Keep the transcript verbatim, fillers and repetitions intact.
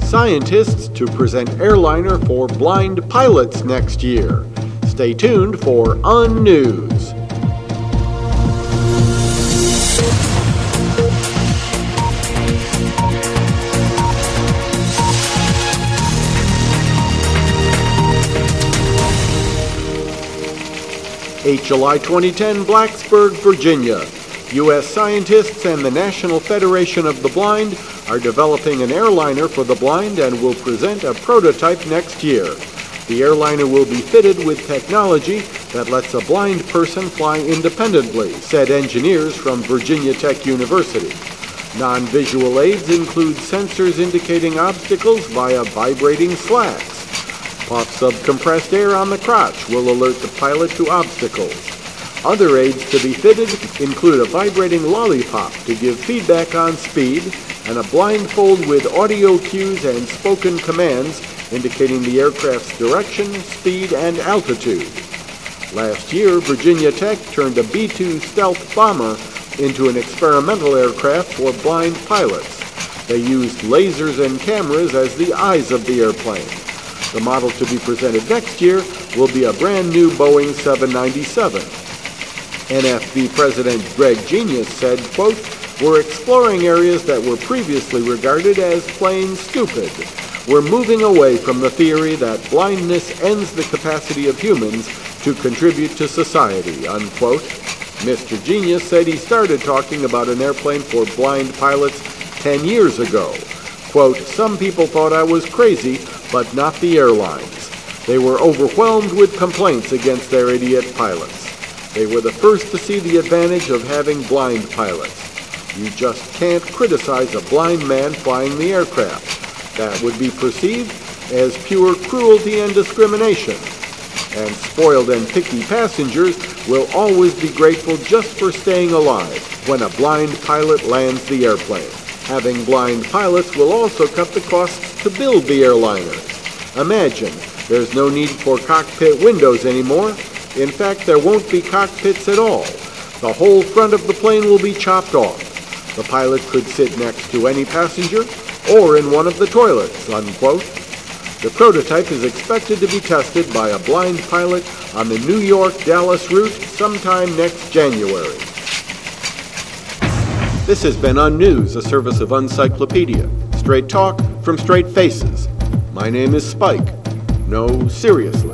Scientists to present airliner for blind pilots next year. Stay tuned for Un-News. eighth of July twenty ten, Blacksburg, Virginia. U S scientists and the National Federation of the Blind are developing an airliner for the blind and will present a prototype next year. The airliner will be fitted with technology that lets a blind person fly independently, said engineers from Virginia Tech University. Non-visual aids include sensors indicating obstacles via vibrating slats. Puffs of compressed air on the crotch will alert the pilot to obstacles. Other aids to be fitted include a vibrating lollipop to give feedback on speed and a blindfold with audio cues and spoken commands indicating the aircraft's direction, speed, and altitude. Last year, Virginia Tech turned a B two stealth bomber into an experimental aircraft for blind pilots. They used lasers and cameras as the eyes of the airplane. The model to be presented next year will be a brand new Boeing seven ninety-seven. N F B President Greg Genius said, quote, "We're exploring areas that were previously regarded as plain stupid. We're moving away from the theory that blindness ends the capacity of humans to contribute to society," unquote. Mister Genius said he started talking about an airplane for blind pilots ten years ago. Quote, "Some people thought I was crazy, but not the airlines. They were overwhelmed with complaints against their idiot pilots. They were the first to see the advantage of having blind pilots. You just can't criticize a blind man flying the aircraft. That would be perceived as pure cruelty and discrimination. And spoiled and picky passengers will always be grateful just for staying alive when a blind pilot lands the airplane. Having blind pilots will also cut the costs to build the airliners. Imagine, there's no need for cockpit windows anymore. In fact, there won't be cockpits at all. The whole front of the plane will be chopped off. The pilot could sit next to any passenger or in one of the toilets," unquote. The prototype is expected to be tested by a blind pilot on the New York-Dallas route sometime next January. This has been Un-News, a service of Uncyclopedia. Straight talk from straight faces. My name is Spike. No, seriously.